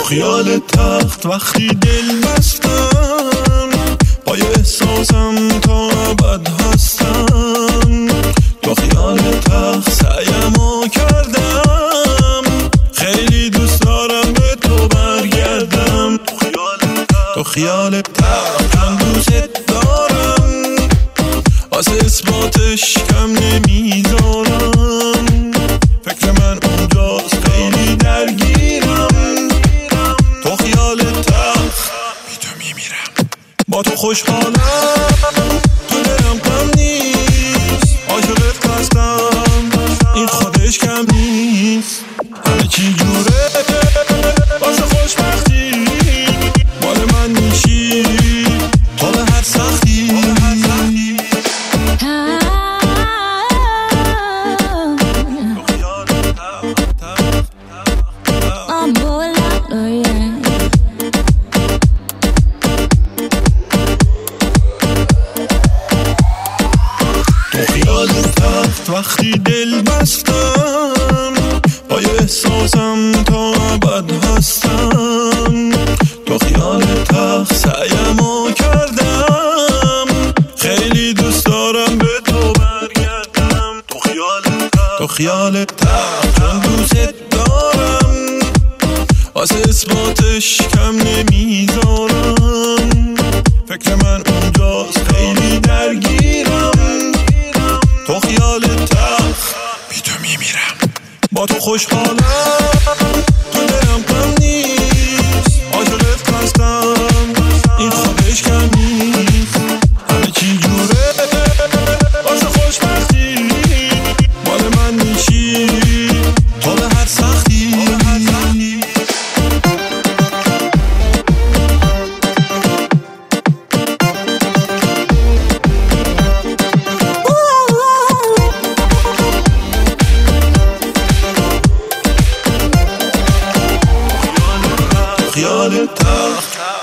خیال تخت وقتی دل بستم، با احساسم تا ابد هستم. تو خیال تخت سعیمو کردم، خیلی دوست دارم به تو برگردم. تو خیال تخت من دوست دارم، واسه اثباتش کم نمیذارم. فکر من اونجاست خیلی درگیرم. تو خیال تخت بی تو میمیرم، با تو خوشحالم، تو دلم غم نیست. عاشقت هستم، این خودش کم نیست. همه چی جوره واسه خوشبختی، مال من میشی تو به هر سختی. وقتی دل بستم، با احساسم تا ابد هستم. تو خیال تخت سعیمو کردم، خیلی دوست دارم به تو برگردم. تو خیال تخت من دوست دارم، واسه اثباتش کم نمیذارم. فکر من اونجاست خیلی درگیرم. تو خیال تخت بی تو میمیرم، با تو خوشحالم، تو دلم غم نیست. عاشقت هستم، این خودش کم نیست. همه چی جوره واسه خوشبختی، مال من میشی تو به هر سختی. خیال تخت